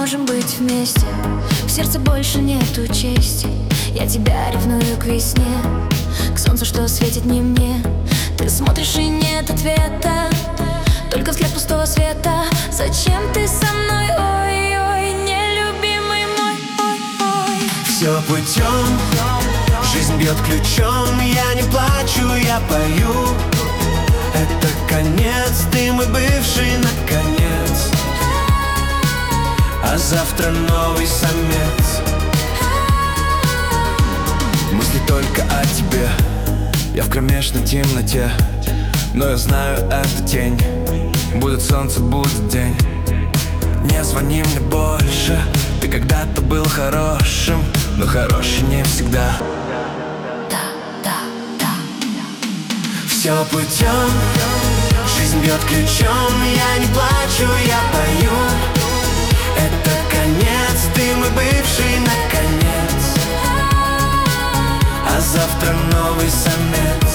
можем быть вместе. В сердце больше нету чести. Я тебя ревную к весне, к солнцу, что светит не мне. Ты смотришь и нет ответа, только взгляд пустого света. Зачем ты со мной, ой-ой, нелюбимый мой, ой-ой. Все путем, жизнь бьет ключом. Я не плачу, я пою. Это конец, ты мой бывший наконец. А завтра новый самец. Мысли только о тебе. Я в кромешной темноте, но я знаю, это тень. Будет солнце, будет день. Не звони мне больше. Ты когда-то был хорошим, но хороший не всегда. Все путем, жизнь бьет ключом. Я не плачу, я пою. Это конец, ты мой бывший наконец. А завтра новый самец.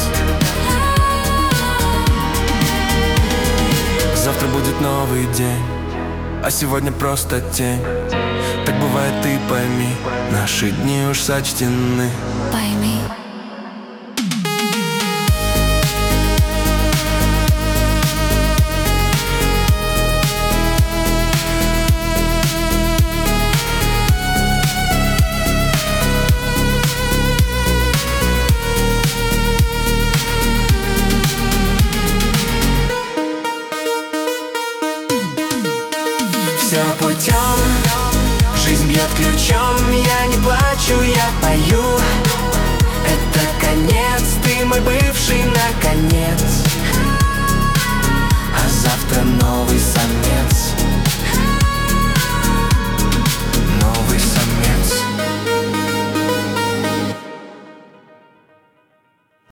Завтра будет новый день, а сегодня просто тень. Так бывает, ты пойми, наши дни уж сочтены. Пойми. Все путем, жизнь бьет ключом. Я не плачу, я